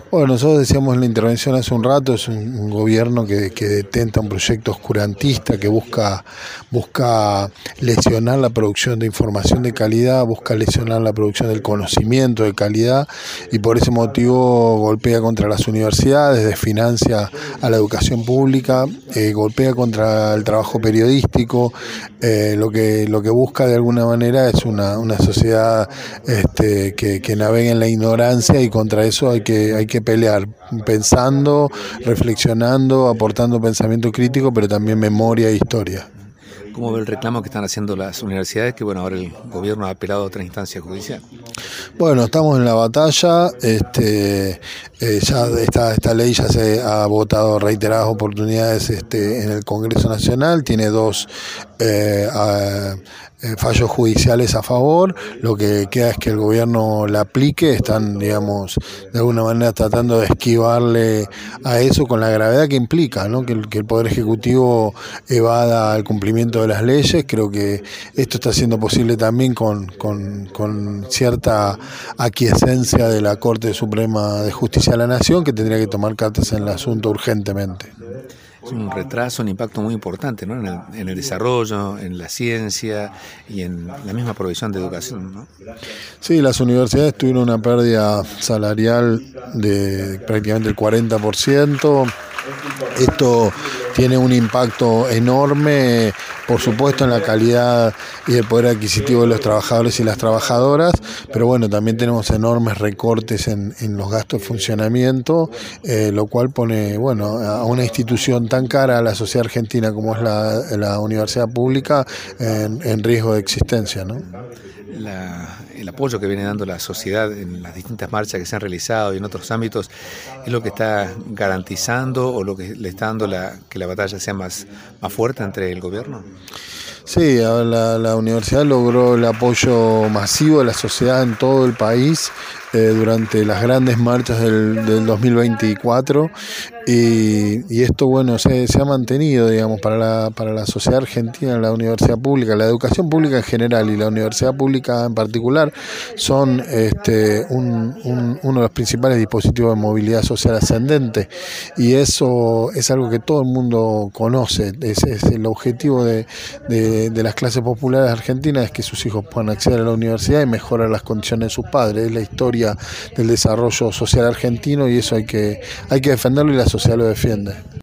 Bueno, nosotros decíamos en la intervención hace un rato, es un gobierno que detenta un proyecto oscurantista que busca lesionar la producción de información de calidad, busca lesionar la producción del conocimiento de calidad y por ese motivo golpea contra las universidades, desfinancia a la educación pública, golpea contra el trabajo periodístico, lo que busca de alguna manera es una sociedad que navegue en la ignorancia y contra eso hay que pelear, pensando, reflexionando, aportando pensamiento crítico, pero también memoria e historia. ¿Cómo ve el reclamo que están haciendo las universidades? Que bueno, ahora el gobierno ha apelado a otra instancia judicial. Bueno, estamos en la batalla, ya esta ley ya se ha votado reiteradas oportunidades en el Congreso Nacional, tiene dos fallos judiciales a favor, lo que queda es que el gobierno la aplique, están, digamos, de alguna manera tratando de esquivarle a eso con la gravedad que implica, ¿no? Que el Poder Ejecutivo evada el cumplimiento de las leyes. Creo que esto está siendo posible también con cierta aquiescencia de la Corte Suprema de Justicia de la Nación, que tendría que tomar cartas en el asunto urgentemente. Es un retraso, un impacto muy importante, ¿no? En el desarrollo, en la ciencia y en la misma provisión de educación, ¿no? Sí, las universidades tuvieron una pérdida salarial de prácticamente el 40%. Esto tiene un impacto enorme, por supuesto, en la calidad y el poder adquisitivo de los trabajadores y las trabajadoras, pero bueno, también tenemos enormes recortes en los gastos de funcionamiento, lo cual pone, bueno, a una institución tan cara a la sociedad argentina como es la universidad pública en riesgo de existencia, ¿no? El apoyo que viene dando la sociedad en las distintas marchas que se han realizado y en otros ámbitos es lo que está garantizando o lo que le está dando que la batalla sea más fuerte entre el gobierno. Sí, la universidad logró el apoyo masivo de la sociedad en todo el país durante las grandes marchas del 2024 y esto, bueno, se ha mantenido, digamos, para la sociedad argentina. La universidad pública, la educación pública en general y la universidad pública en particular son uno de los principales dispositivos de movilidad social ascendente, y eso es algo que todo el mundo conoce. Es el objetivo de las clases populares argentinas, es que sus hijos puedan acceder a la universidad y mejorar las condiciones de sus padres. Es la historia del desarrollo social argentino y eso hay que defenderlo, y la sociedad lo defiende.